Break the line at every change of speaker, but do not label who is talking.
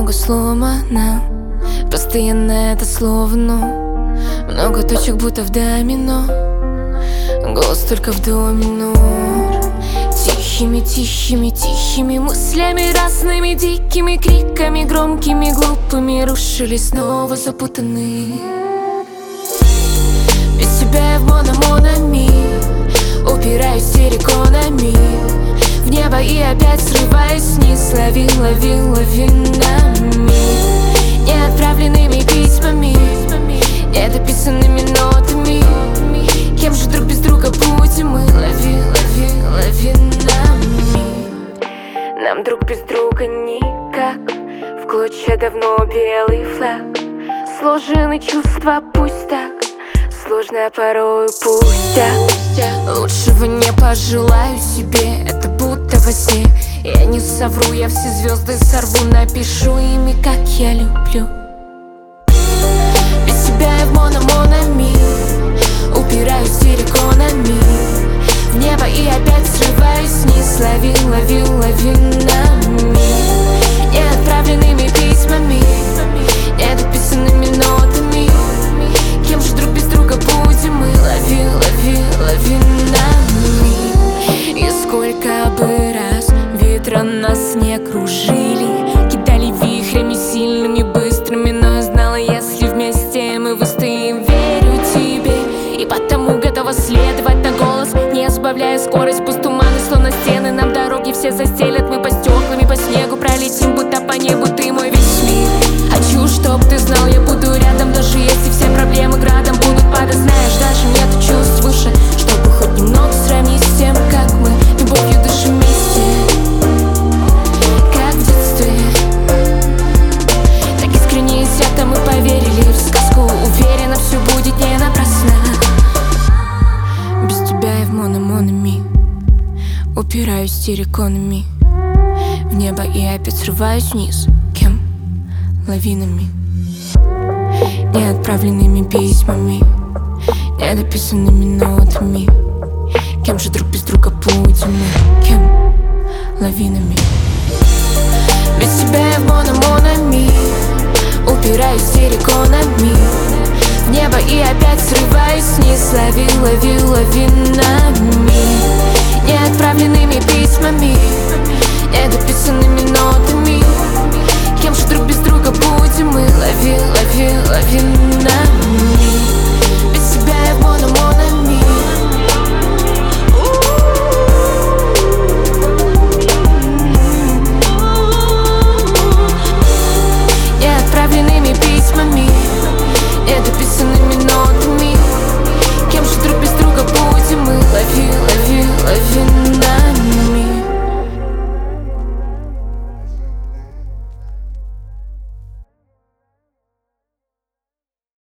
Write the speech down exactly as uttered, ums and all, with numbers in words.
много сломано. Постоянно это словно много точек, будто в домино. Голос только в до минор. Тихими, тихими, тихими мыслями, разными дикими криками, громкими, глупыми, рушились снова запутанные. Без тебя я в моно-монами, упираюсь терриконами в небо и опять срываюсь вниз. Лови, лови, лавинами, неотправленными письмами, недописанными нотами. Кем же друг без друга будем мы? Лови, лови, лавинами. Нам друг без друга никак. В клочья давно белый флаг. Сложены чувства, пусть так. Сложно порою, пусть. Лучшего не пожелаю себе, это будто во сне. Я не совру, я все звезды сорву, напишу ими, как я люблю. Без тебя я в моно-монами, упираюсь терриконами в небо и опять срываюсь вниз. Лови, лови, лавинами, неотправленными письмами, недописанными нотами. Кем же друг без друга будем мы? Лови, лови, лавинами. И сколько бы раз ветра нас не кружили, кидали вихрями сильными, быстрыми, но я знала, если вместе мы выстоим, верю тебе. И потому готова следовать на голос, не сбавляя скорость. Пусть туманы, словно стены, нам дороги все застелят. Мы по стеклам и по снегу пролетим, будто по небу ты мой весь мир. Хочу, чтоб ты знал, я буду рядом, даже если все проблемы градом будут падать. Знаешь, даже нет чувств выше, чтобы хоть немного сравнить с тем, как мы любовью дышим вместе. Как в детстве, так искренне и свято мы поверили в сказку. Уверена, все будет не напрасно. Без тебя я в моно-монами, упираюсь терриконами в небо и опять срываюсь вниз. Кем? Лавинами, неотправленными письмами, недописанными нотами. Кем же друг без друга будем мы? Кем? Лавинами. Без тебя я в моно-монами, упираюсь терриконами в небо и опять срываюсь вниз. Лови, лови, лавинами, неотправленными письмами, недописанными нотами. Кем же друг без друга будем мы? Лови, лови, лавинами.